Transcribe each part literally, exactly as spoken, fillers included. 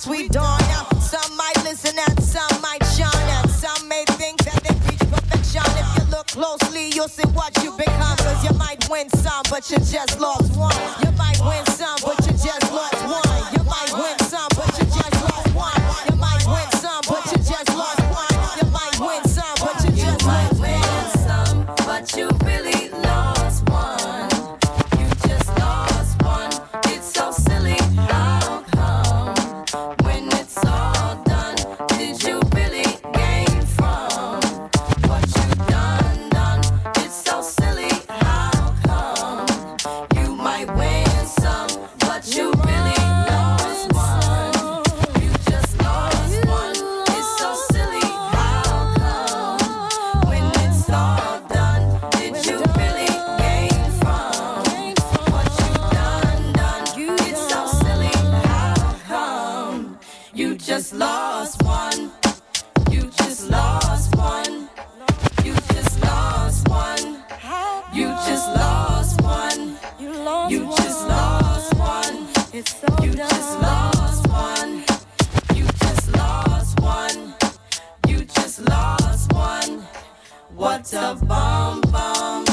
sweet dawn. Now, some might listen and some might shine, and some may think that they reach perfection. If you look closely, you'll see what you become. Cause you might win some, but you just lost one. You might win some, but you just lost one. You might win some, but you just lost one. You might win some, but you just lost one. You might win some, but you just lost one. You might win some, but you really lost one. You just lost one. It's so silly. How come when it's all done, did you really gain from what you done, done? It's so silly. How come you might win some, but you really lost one? You just lost one. It's so silly. How come when it's all done, did you really gain from what you done, done? It's so silly. How come you just lost one? You just lost one. You just lost one. You just lost one. You just lost one. It's so you just lost one. You just lost one. You just lost one. What a bum bum.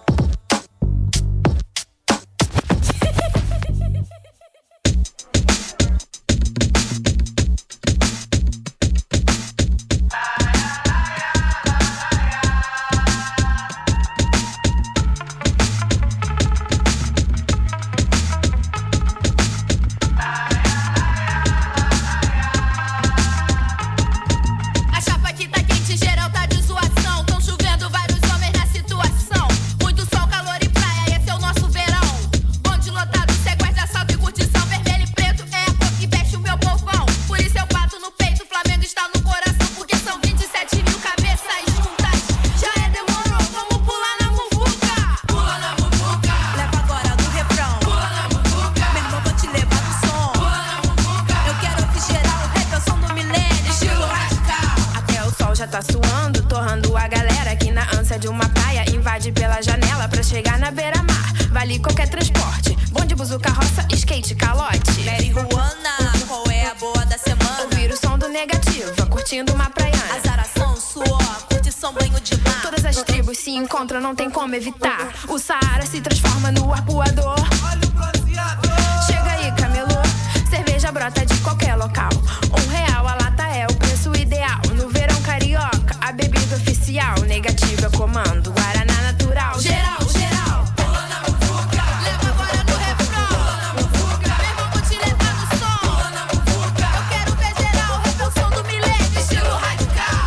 A chapa aqui tá quente, geral tá de zoação. Tão chovendo vários homens na situação. Muito sol, calor e praia, esse é o nosso verão. Bonde lotado, sequestro, assalto e curtição. Vermelho e preto é a cor que veste o meu povão. Por isso eu bato no peito, o Flamengo está no coração. Porque são vinte e sete mil cabeças juntas. Já é, demorou, vamos pular na muvuca. Pula na muvuca. Leva agora no refrão. Pula na muvuca. Meu irmão, vou te levar no som. Pula na muvuca. Eu quero ouvir geral, o rap é o som do milênio. Estilo radical. Até o sol já tá suando, torrando a galera que na ânsia de uma praia invade pela janela pra chegar na beira-mar. Vale qualquer transporte, bonde, buzu, carroça, skate, calote. Marihuana, qual é a boa da semana? Ouvir o som do Negativa, curtindo uma praiana. Azaração, suor, curtição, banho de mar. Todas as tribos se encontram, não tem como evitar. O Saara se transforma no arpoador. Chega aí, camelô, cerveja brota de qualquer local. Um real a lata é o preço ideal. No verão carioca, a bebida oficial. Negativa comando, Guaraná natural. Geral, geral. Pula na muvuca. Leva agora no refrão. Pula na muvuca. Meu irmão, vou te levar no som. Pula na muvuca. Eu quero ver geral, rap é o som do milênio. Estilo radical.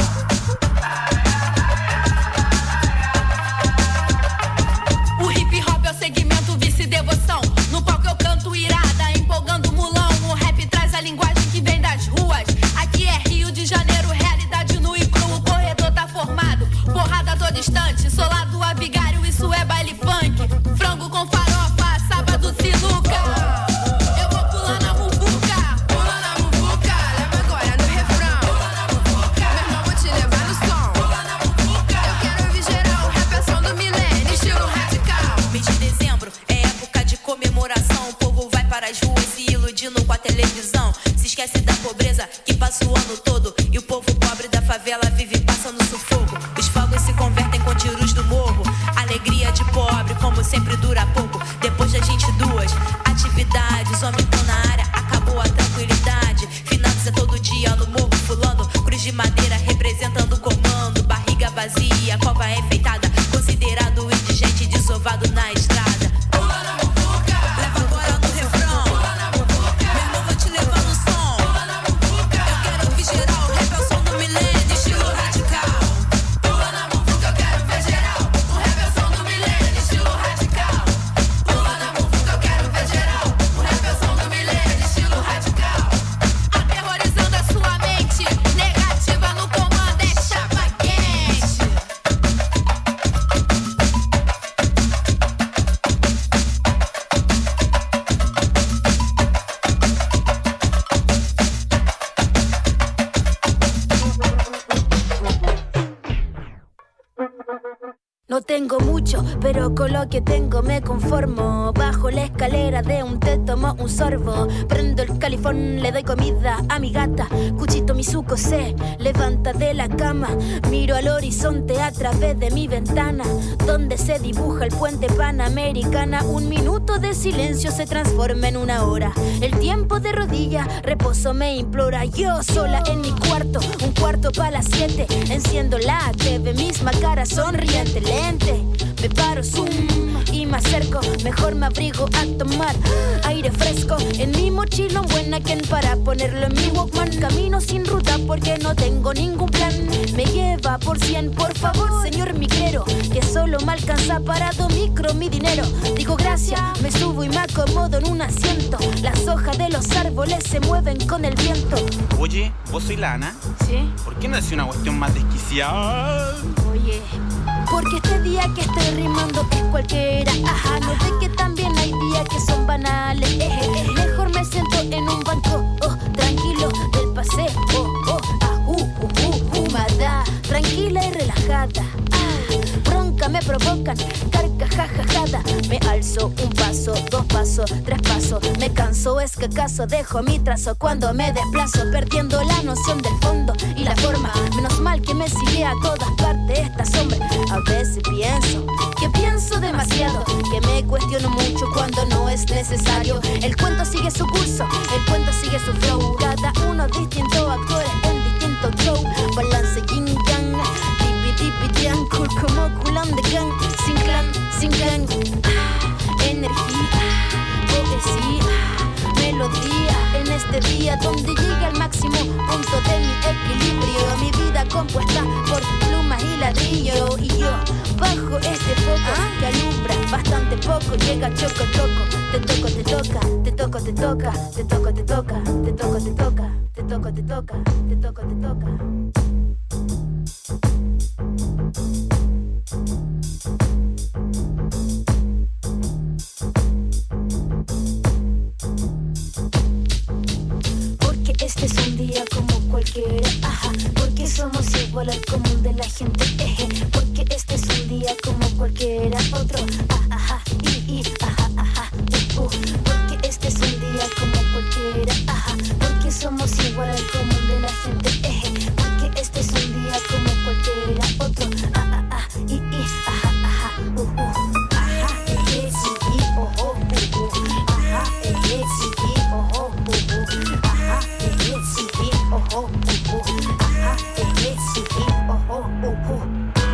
O hip hop é o segmento vício e devoção. No palco eu canto irada, empolgando o mulão. O rap traz a linguagem que vem das ruas. Aqui é Rio de Janeiro, realidade nua e crua. O corredor tá formado, porrada a todo instante. Solado a vigário, isso é baile funk. Frango com farofa, sábado sinuca. Eu vou pular na muvuca. Pula na muvuca, leva agora no refrão. Pula na muvuca. Meu irmão, vou te levar no som. Pula na muvuca. Eu quero ouvir geral, o rap é o som do milênio. Estilo radical. Mês de dezembro é época de comemoração. O povo vai para as ruas se iludindo com a televisão. Se esquece da pobreza que passa o ano todo. E o povo pobre da favela vive passando sufoco. Os fogos se convertem com tiros do morro. Alegria de pobre, como sempre, dura pouco. Depois das vinte e duas atividades, homem tão na área, acabou a tranquilidade. Finanças é todo dia no morro fulano. Cruz de madeira representando o comando. Barriga vazia, cova enfeitada. Considerado indigente, desovado na estrada. Pula na muvuca. Leva agora no refrão. Pula na muvuca. Meu irmão, vou te levar no som. Pula na muvuca. Eu quero ouvir geral, o rap é o som do milênio. Estilo radical. Pula na muvuca, eu quero ver geral. O rap é o som do milênio. Estilo radical. Pula na muvuca, eu quero ver geral. O rap é o som do milênio. tengo mucho, pero con lo que tengo me conformo. Bajo la escalera de un té tomo un sorbo. Prendo el califón, le doy comida a mi gata. Cuchito Mizuko se levanta de la cama. Miro al horizonte a través de mi ventana, donde se dibuja el puente Panamericana. Un minuto de silencio se transforma en una hora. El tiempo de rodilla, reposo me implora. Yo sola en mi cuarto, un cuarto para las siete. Enciendo la T V, misma cara sonriente, lente. Me paro, zoom, y me acerco. Mejor me abrigo a tomar aire fresco. En mi mochila un buen aquel para ponerlo en mi Walkman. Camino sin ruta porque no tengo ningún plan. Me lleva por cien, por favor, señor migrero, que solo me alcanza para dos micro mi dinero. Digo gracias, me subo y me acomodo en un asiento. Las hojas de los árboles se mueven con el viento. Oye, ¿vos soy la Ana? ¿Sí? ¿Por qué no decís una cuestión más desquiciada? Oye, porque este día que estoy rimando es cualquiera. Ajá, no ve que también hay días que son banales. Eh, eh, mejor me siento en un banco, oh, tranquilo del paseo. Oh, oh, ah, uh, uh, uh, humada, tranquila y relajada. Ah, bronca me provocan, carcajajada. Me alzo un paso, dos pasos, tres pasos. Me canso, es que acaso dejo mi trazo cuando me desplazo, perdiendo la noción del fondo y la forma. Menos mal que me sigue a todas partes esta sombra. A veces pienso que pienso demasiado, que me cuestiono mucho cuando no es necesario. El cuento sigue su curso, el cuento sigue su flow. Cada uno distinto, actores en distinto show. Balance yin yang, tipi tipi tian, cool como culan de gang. Sin clan, sin gang. Ah, energía, poesía, melodía. En este día donde llega el máximo punto de mi equilibrio. Mi vida compuesta por plumas y ladrillo. Y yo bajo este foco que alumbra bastante poco. Llega choco choco, te toco, te toca, te toco, te toca, te toco, te toca, te toco, te toca, te toco, te toca, te toco, te toca. Este es un día como cualquiera, ajá, porque somos igual al común de la gente, eje, porque este es un día como cualquiera otro, ah, ajá, y, y, ajá, ajá, uh, uh, porque este es un día como cualquiera, ajá, porque somos igual al común de la gente, eje, porque este es un día como cualquiera otro, ah, ah, ah, y, y, ajá, ajá, uh, uh, ajá, eje, sí, y, oh, oh, uh, uh, ajá, eje, sí, y, oh, oh, uh, uh, ajá, sí, oh, oh, uh, uh. Ajá, eh, sí, oh, oh, uh, uh.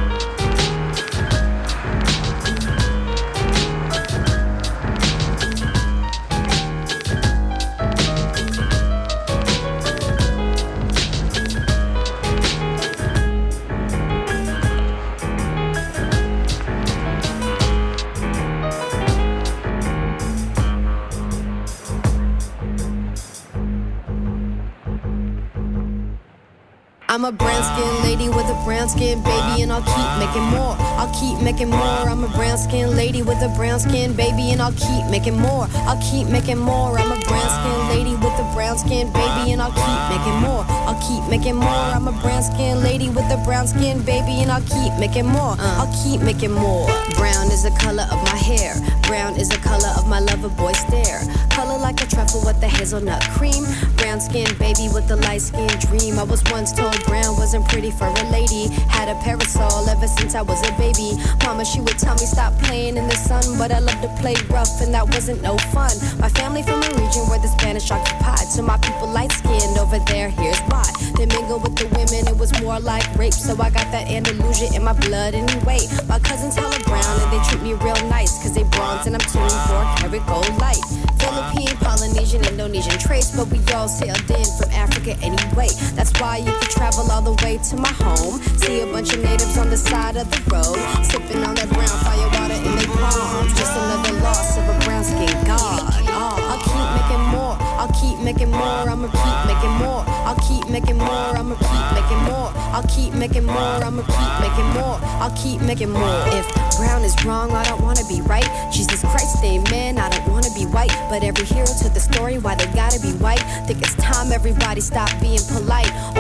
I'm a brown skin lady with a brown skin baby, and I'll keep making more. I'll keep making more. I'm a brown skin lady with a brown skin baby, and I'll keep making more. I'll keep making more. I'm a brown skin lady with a brown skin baby, and I'll keep making more. I'll keep making more. I'm a brown skin lady with a brown skin baby, and I'll keep making more. Uh, I'll keep making more. Brown is the color of my hair. Brown is the color of my lover boy stare. Color like a truffle with the hazelnut cream. Brown skin baby with the light skin dream. I was once told brown wasn't pretty for a lady. Had a parasol ever since I was a baby. Mama, she would tell me stop playing in the sun, but I love to play rough and that wasn't no fun. My family from a region where the Spanish occupied, so my people light skinned over there, here's why. They mingle with the women, it was more like rape, so I got that Andalusia in my blood anyway. My cousins hella brown and they treat me real nice, cause they bronze and I'm tuning for a carat gold light. Philippine, Polynesian, Indonesian trace, but we all sailed in from Africa anyway. That's why you could travel all the way to my home, see a bunch of natives on the side of the road, sipping on that brown fire water in their palms. Just another loss of a brown skin god. Oh, I'll keep making more. I'll keep making more. I'ma keep making more. I'll keep making more. I'ma keep making more. I'll keep making more. I'ma keep making more. I'll keep making more. If brown is wrong, I don't wanna be right. Jesus Christ, amen. I don't wanna be white, but every hero to the story why they gotta be white. Think it's time everybody stop being polite. Only speak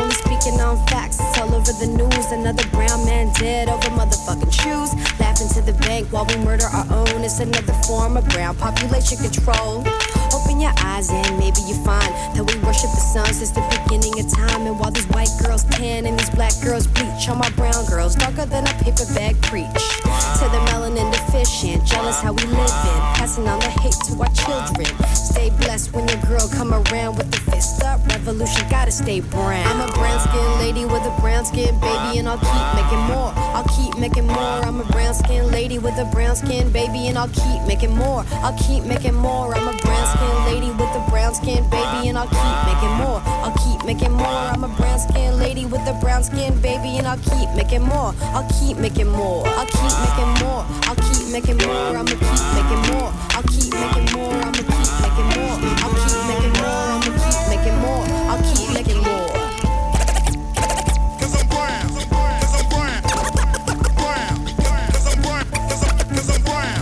Speaking on facts, it's all over the news. Another brown man dead over motherfucking shoes. Laughing to the bank while we murder our own. It's another form of brown population control. Open your eyes and maybe you find that we worship the sun since the beginning of time. And while these white girls tan and these black girls bleach, all my brown girls darker than a paper bag preach. To the melanin deficient, jealous how we living, passing on the hate to our children. Stay blessed when your girl come around with the fist up. Revolution gotta stay brown. I'm a brown skin lady with a brown skin baby, and I'll keep making more. I'll keep making more. I'm a brown skin lady with a brown skin baby, and I'll keep making more. I'll keep making more. I'm a brown skin lady with a brown skin baby, and I'll keep making more. I'll keep making more. I'm a brown skin lady with a brown skin baby, and I'll keep making more. I'll keep making more. I'll keep making more. I'll keep making more. I'ma keep making more. I'll keep making more. I'ma keep making more. I'll keep making more. I'ma keep making more. I'll keep making more. Cause I'm brown. Cause I'm brown. Brown. Cause I'm brown. Cause I'm cause I'm brown.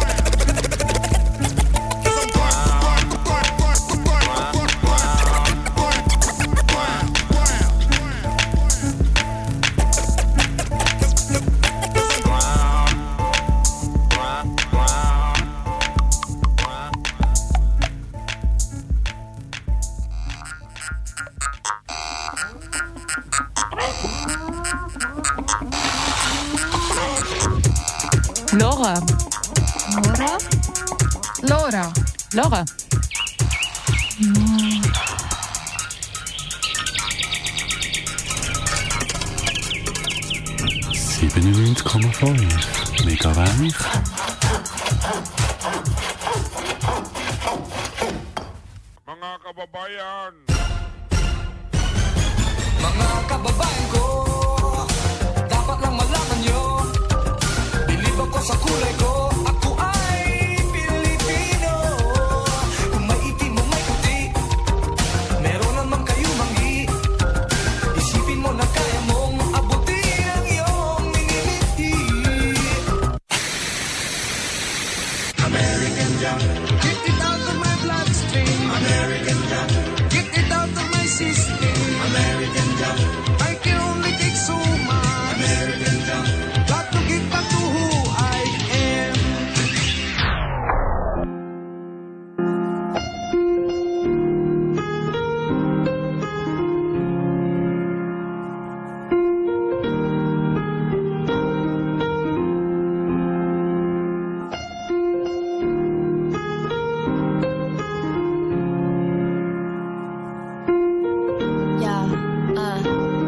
Cause I'm brown. Laura. Laura? Laura. Laura. siebenundneunzig Komma fünf Megawatt. Mga kababayan. Mga kababayan ko, dapat lang malaman nyo, bilib ako sa kulay ko, ako ay Pilipino. Kung may itim mo may puti, meron naman kayo manggi. Isipin mo na kaya mong abutin ang iyong minimiti. American jam, get it out of my bloodstream. American jam, get it out of my system. American jam, I can only take so much. American jam, got to get back to who I am. Yeah, uh.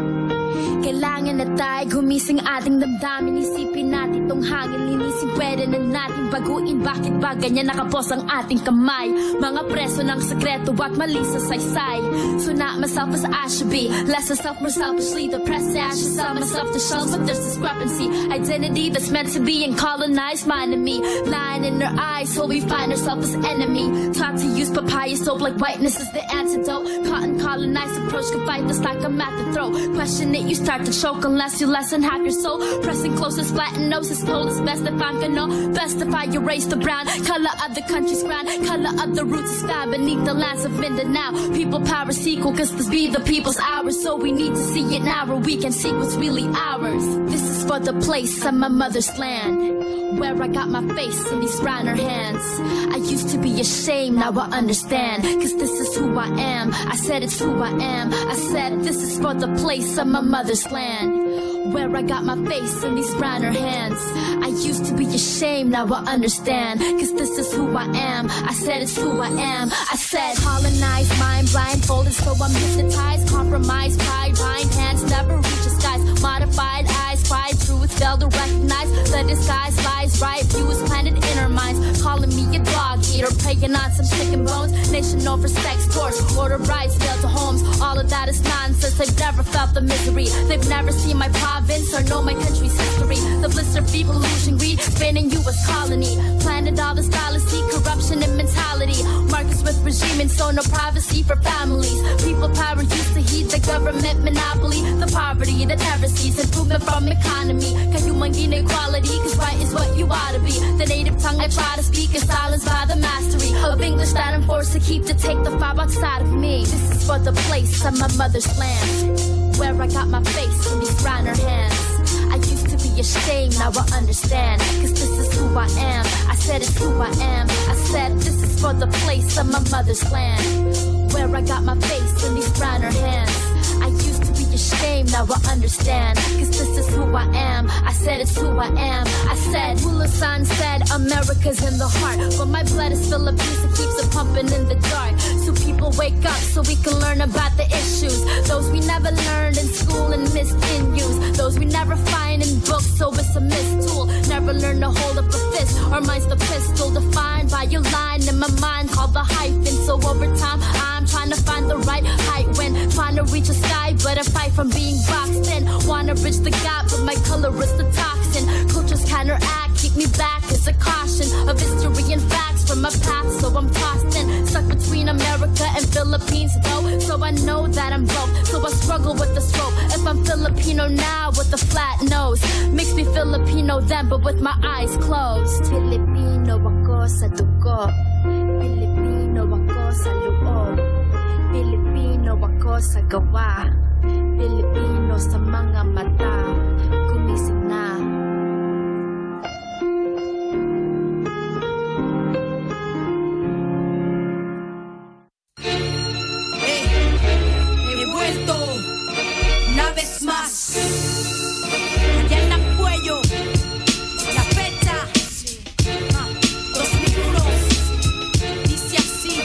Kailangan na tayo gumising ating damdamin. Isipin natin tong hangin, linisin pwede na natin baguin. Bakit ba ganyan nakapos ang ating kamay? Mga preso ng sekreto at mali sa saysay. So not myself as I should be, less myself more selfishly depressed. I should sell myself to shells, but there's discrepancy. Identity that's meant to be and colonized mind of me. Lying in their eyes, so we find ourselves as enemy. Taught to use papaya soap like whiteness is the antidote. Cotton colonized approach can fight us like a method throw. Question it, you start to choke unless you lessen half your soul. Pressing closest, flatten noses, told it's best if I'm gonna best if I erase the brown color of the country's ground. Color of the roots is found beneath the lands of Mindanao. People power sequel, cause this be the people's hours. So we need to see it now where we can see what's really ours. This is for the place of my mother's land, where I got my face in these browner hands. I used to be ashamed, now I understand, cause this is who I am. I said it's who I am. I said this is for the place of my mother's land, where I got my face in these browner hands. I used to be ashamed, now I understand, cause this is who I am. I said it's who I am. I said colonized, mind blindfolded, so I'm hypnotized. Compromised, pride, bind hands, never reach the skies. Modified eyes, pride through its fail to recognize the disguise lies right. View is planted in our minds, calling me a dog eater, preying on some chicken bones. Nation over sex, force, order brides, fail to homes. All of that is nonsense. They've never felt the misery. They've never seen my province or know my country's history. The bliss of feeble illusion, greed, spinning you as colony. Planted all this fallacy, corruption and mentality. Markets with regime and so no privacy for families. People power used to heed the government monopoly. The poverty that never sees improvement from economy. Kayumang inequality, cause right is what you ought to be. The native tongue I try to speak is silenced by the mastery of English. English that I'm forced to keep to take the five outside of me. This is for the place of my mother's land, where I got my face in these Reiner hands. I used to be ashamed, now I understand, cause this is who I am. I said it's who I am. I said this is for the place of my mother's land, where I got my face in these Reiner hands. I used to be ashamed, now I understand, cause this is who I am. I said it's who I am. I said, Mulasan said America's in the heart, but my blood is Philippines, it keeps it pumping in the dark. So people wake up so we can learn about the issues, those we never learned in school and missed in use, those we never find in books, so it's a mistool. Never learn to hold up a fist, or mine's the pistol, defined by your line in my mind called the hyphen. So over time I'm trying to find the right height when trying to reach a sky, but I fight from being boxed in. Wanna bridge the gap, but my color is the toxin. Cultures counteract, keep me back as a caution of history and facts from my past. So I'm tossed in, stuck between America and Philippines though, so I know that I'm both. So I struggle with the slope. If I'm Filipino now with a flat nose, makes me Filipino then, but with my eyes closed. Filipino ako sa dugo, Filipino ako sa loob, Filipino ako sa gawa, Filipino sa mga mata, gumising na. He vuelto una vez más, allá en Apoyo, la fecha ah, dos mil uno, dice así.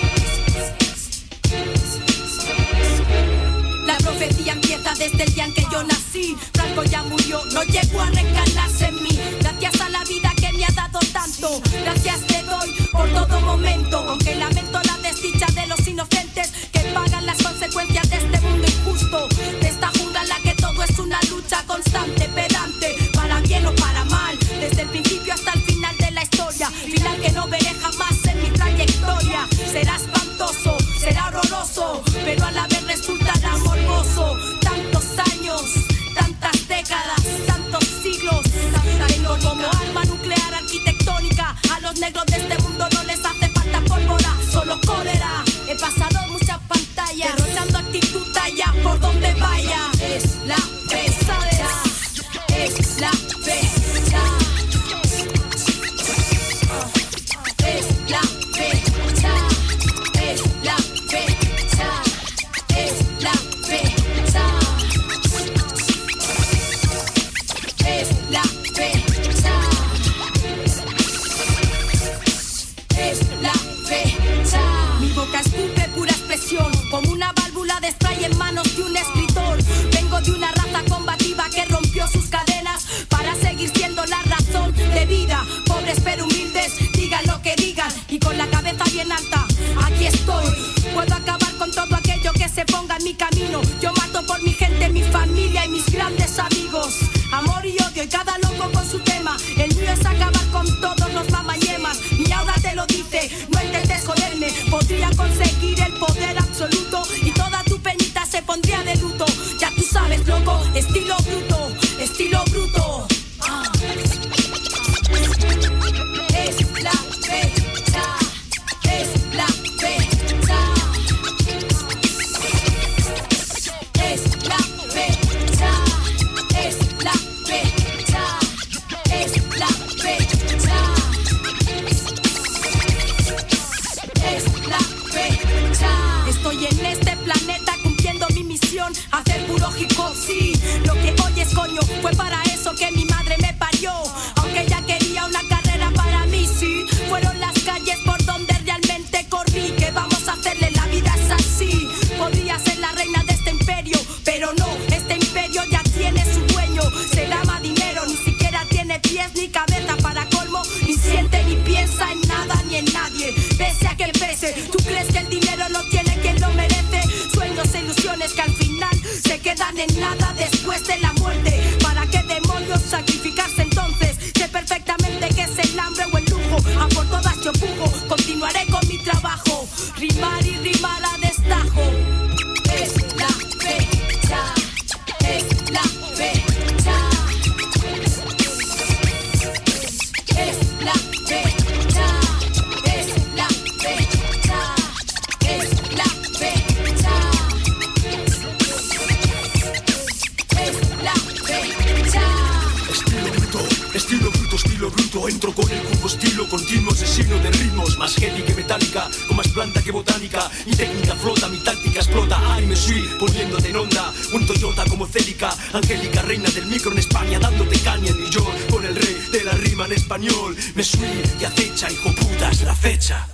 La profecía empieza desde el día en que yo nací. Franco ya murió, no llegó a reencarnarse en mí. Gracias a la vida que me ha dado tanto, gracias te doy por todo momento. Aunque lamento la desdicha de los inocentes que pagan las consecuencias de este mundo injusto, de esta jungla en la que todo es una lucha constante, pedante, para bien o para mal, desde el principio hasta el final de la historia, final que no veré jamás en mi trayectoria. Será espantoso, será horroroso, pero a la vez resultará morboso. Tantos años, tantas décadas, tantos siglos, tengo como arma nuclear arquitectónica. A los negros de este mundo no les hace falta pólvora, solo cólera. He pasado muchas pantallas, derrochando actitud allá por donde vaya. Es la fecha, es la fecha, es la fecha, es la fecha, es la fecha, es la fecha, es la fecha. Mi boca escupe pura expresión, como una válvula de spray en manos de un escritor. Vengo de una raza combativa que rompió sus cadenas para seguir siendo la razón de vida. Pobres pero humildes, digan lo que digan, y con la cabeza bien alta, aquí estoy. Puedo acabar con todo aquello que se ponga en mi camino. Yo mato por mi gente, mi familia y mis grandes amigos. Amor y odio y cada loco con su tema. El mío es acabar con todos los mamañemas. Y ahora te lo dice, no intentes joderme. Podría conseguir el poder absoluto y toda tu peñita se pondría de luto. Ya tú sabes, loco, estilo bruto, estilo bruto. Ah. Es la fecha, es la fecha, es la fecha, es la fecha, es la fecha, es la fecha. Estoy en este planeta cumpliendo mi misión, hacer puro hip hop, sí. Lo que oyes, coño, fue para eso que mi madre me parió. Aunque ella quería una carrera para mí, sí. Fueron las calles por donde realmente corrí. ¿Qué vamos a hacerle? La vida es así. Podría ser la reina de este imperio, pero no, este imperio ya tiene su dueño. Se llama dinero, ni siquiera tiene pies ni cabeza para colmo. Ni siente ni piensa en nada ni en nadie. Pese a que pese, ¿tú crees que el dinero lo tiene quien lo merece? Sueños e ilusiones que al final se quedan en nada después de la muerte. ¿Para qué demonios sacrificarse entonces? Sé perfectamente que es el hambre o el lujo. A por todas yo pujo, continuaré con mi trabajo. Rimar y rimar a destajo. Es la fecha, es la fecha, es la fecha, es la fecha. más heavy que metálica, con más planta que botánica. Mi técnica flota, mi táctica explota. Ay, me estoy poniéndote en onda. Un Toyota como Célica, Angélica, reina del micro en España, dándote caña en New York, con el rey de la rima en español. Me subí y acecha, hijo puta, es la fecha.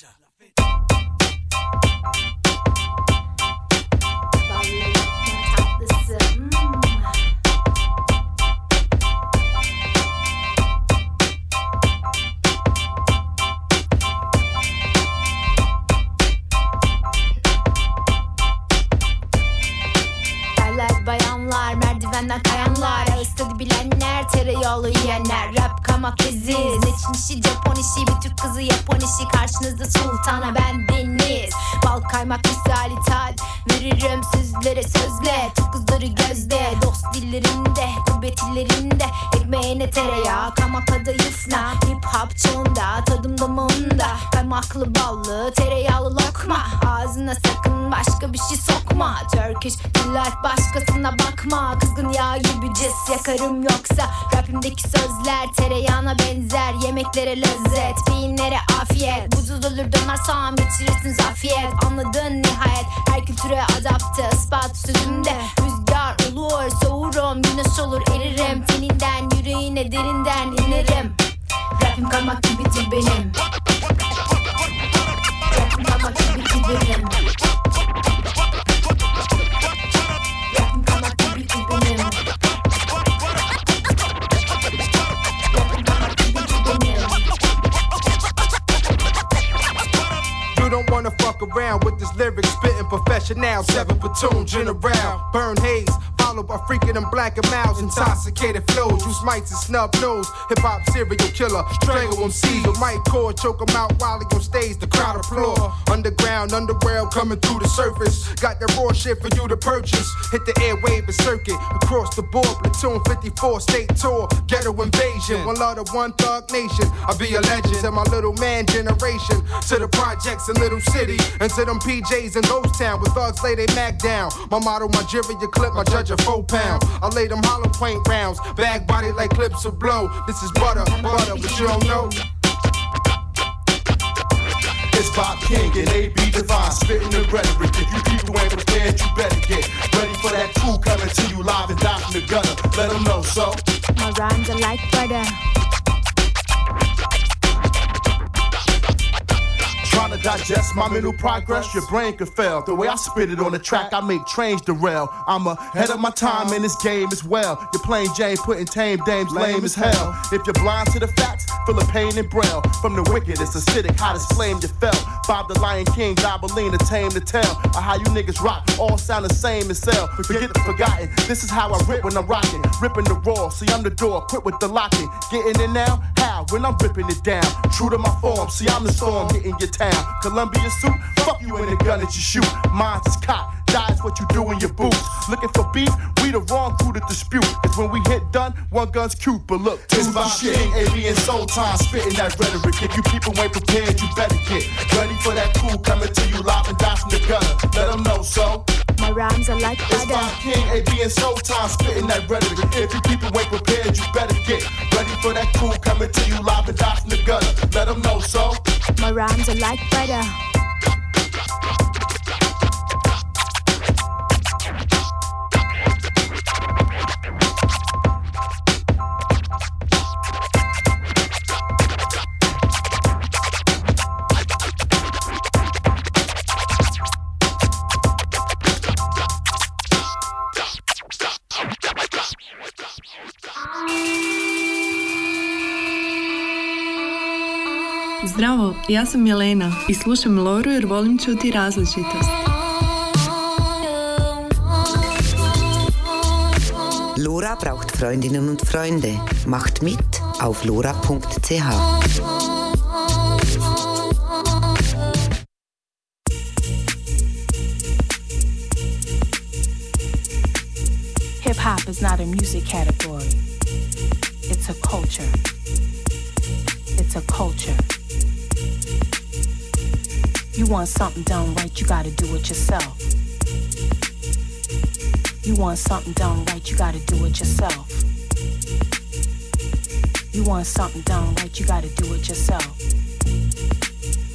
Bayanlar, merdivenden kayanlar, ağız tadı bilenler, tereyağlı yiyenler. Rap kamak leziz, ne Çin işi Japon işi, bir Türk kızı Yapon işi. Karşınızda sultana ben Deniz, bal kaymak misali tat veririm sizlere sözle. Türk kızları gözde, dost dillerinde, gurbet illerinde. Ekmeğine tereyağı, kamak kadayıfna. Hip hop çağında, tadım damağında. Kaymaklı ballı, tereyağlı lokma. Ağzına sakın başka bir şey sokma. Turkish delight başkasına bakma. Kızgın yağ gibi cis yakarım yoksa. Rapimdeki sözler tereyağına benzer. Yemeklere lezzet, beyinlere afiyet. Buzul olur dönersem geçirirsin zafiyet. Anladın nihayet, her kültüre adapte. Ispat sözümde rüzgar olur, soğurum, güneş olur eririm. Teninden yüreğine derinden inerim. Rapim kaymak gibidir benim. Rapim kaymak gibidir benim. Don't wanna fuck around with this lyric spitting professional. Seven platoon general, burn haze, followed by freaking and black and mouths, intoxicated flows, use mics and snub nose. Hip hop serial killer, strangle M Cs with mic cord, choke them out while he on stage. The crowd applaud. Underground, underworld coming through the surface. Got that raw shit for you to purchase. Hit the airwave and circuit across the board. Platoon fifty-four state tour, ghetto invasion. One love to one thug nation. I'll be a legend to my little man generation. To the projects in Little City and to them P Js in Rose Town where thugs lay they Mac down. My motto, my jury, your clip, my judge a four pound. I lay them hollow point rounds, bag body like clips of blow. This is butter, butter, but you don't know. It's Bob King and A B Divine, spitting the rhetoric. If you people ain't prepared, you better get ready for that crew coming to you live and down from the gutter. Let them know, so my rhymes are like butter. Trying to digest my mental progress, your brain could fail. The way I spit it on the track, I make trains derail. I'm ahead of my time in this game as well. You're plain Jane putting tame dames lame as hell. If you're blind to the facts, feel the pain and braille. From the wickedest, acidic, hottest flame you felt. Bob the Lion King, Gobbling, tame the tale. Or how you niggas rock, all sound the same as hell. Forget the forgotten, this is how I rip when I'm rocking. Ripping the raw, see I'm the door, quit with the locking. Getting in now? How? When I'm ripping it down. True to my form, see I'm the storm hitting your town. Columbia suit, fuck you in the gun that you shoot. Mine's is cock, dies what you do in your boots. Looking for beef, we the wrong crew to dispute. Cause when we hit done, one gun's cute, but look, this my shit. A B and Soul Time, spitting that rhetoric. If you people ain't prepared, you better get ready for that crew coming to you live and die from the gutter. Let them know, so my rhymes are like butter. It's Bob King, A B and Soul Time, spitting that rhetoric. If you people ain't prepared, you better get ready for that crew coming to you live and die from the gutter. Let them know, so my rhymes are like butter. Zdravo, ja sam Jelena i slušam Loru jer volim čuti različitost. Lora braucht Freundinnen und Freunde. Macht mit auf lora punkt c h. Hip-hop is not a music category. It's a culture. It's a culture. You want something done right, you gotta do it yourself. You want something done right, you gotta do it yourself. You want something done right, you gotta do it yourself.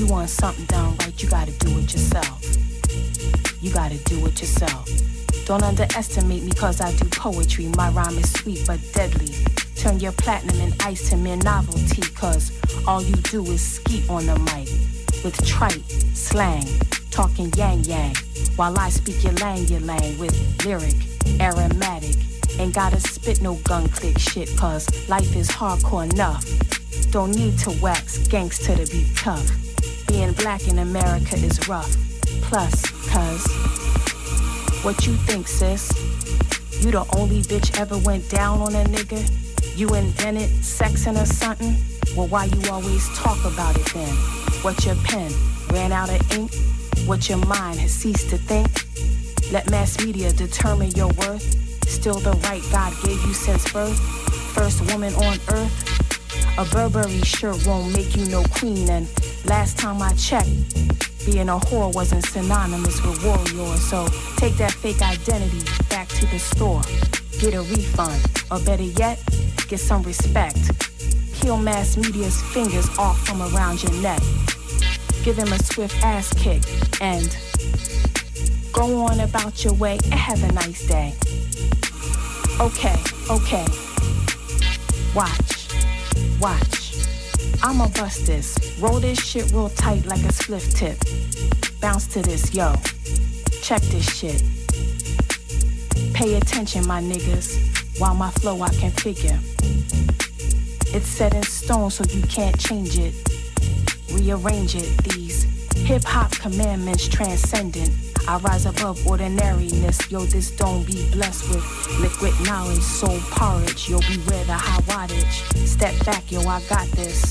you want something done right, you gotta do it yourself. You gotta do it yourself. Don't underestimate me cause I do poetry. My rhyme is sweet but deadly. Turn your platinum and ice to mere novelty, cause all you do is skeet on the mic with trite slang, talking yang yang, while I speak your lang your lang with lyric, aromatic. Ain't gotta spit no gun click shit, cause life is hardcore enough. Don't need to wax gangster to be tough. Being black in America is rough. Plus, cause what you think, sis? You the only bitch ever went down on a nigga? You invented sexing or something? Well, why you always talk about it then? What your pen ran out of ink? What your mind has ceased to think? Let mass media determine your worth. Still the right God gave you since birth. First woman on earth. A Burberry shirt won't make you no queen. And last time I checked, being a whore wasn't synonymous with warrior. So take that fake identity back to the store. Get a refund, or better yet, get some respect. Peel mass media's fingers off from around your neck. Give him a swift ass kick and go on about your way and have a nice day. Okay, okay. Watch, watch. I'ma bust this. Roll this shit real tight like a spliff tip. Bounce to this, yo. Check this shit. Pay attention, my niggas. While my flow I can figure. It's set in stone so you can't change it. Rearrange it. These hip-hop commandments transcendent. I rise above ordinariness. Yo, this dome be blessed with liquid knowledge, soul porridge. Yo, beware the high wattage. Step back, yo, I got this.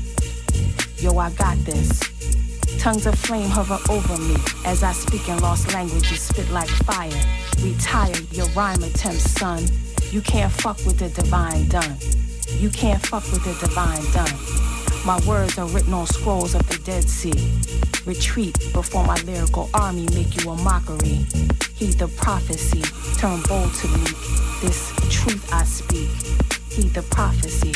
Yo, I got this. Tongues of flame hover over me as I speak in lost languages, spit like fire. Retire your rhyme attempts, son. You can't fuck with the divine done. You can't fuck with the divine done. My words are written on scrolls of the Dead Sea. Retreat before my lyrical army make you a mockery. Heed the prophecy, turn bold to me. This truth I speak. Heed the prophecy.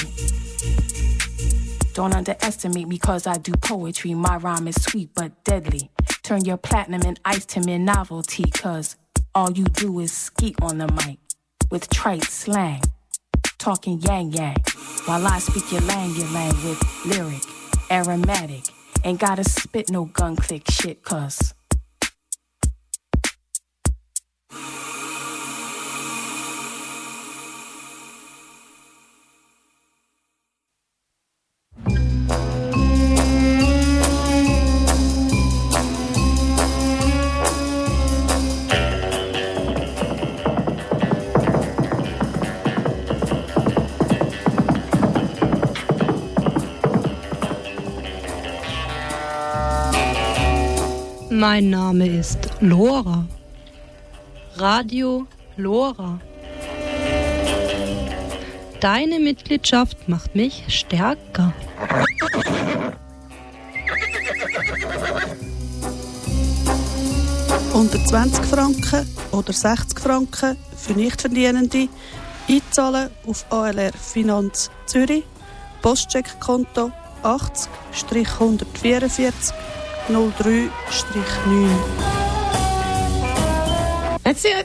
Don't underestimate me cause I do poetry. My rhyme is sweet but deadly. Turn your platinum and ice to mere novelty, cause all you do is skeet on the mic with trite slang, talking yang yang, while I speak your lang your lang with lyric, aromatic. Ain't gotta spit no gun click shit, cuz Mein Name ist Lora. Radio Lora. Deine Mitgliedschaft macht mich stärker. Unter zwanzig Franken oder sechzig Franken für Nichtverdienende einzahlen auf A L R Finanz Zürich, Postcheckkonto achtzig hundertvierundvierzig null drei neun. That's it.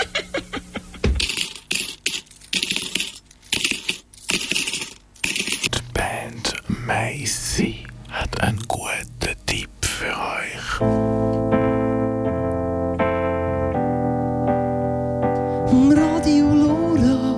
Die Band Macy hat einen guten Tipp für euch. Radio Lora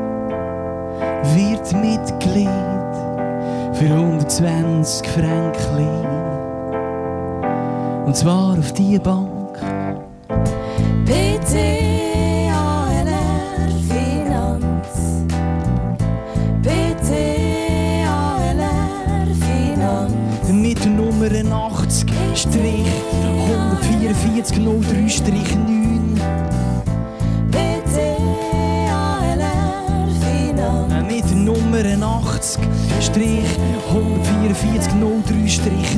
wird Mitglied für hundertzwanzig Franken. Und zwar auf die Bank. P T A L R Finanz. P T A L R Finanz. Mit der Nummer achtzig hundertvierundvierzig null drei neun. P T A L R Finanz. Mit der Nummer achtzig hundertvierundvierzig null drei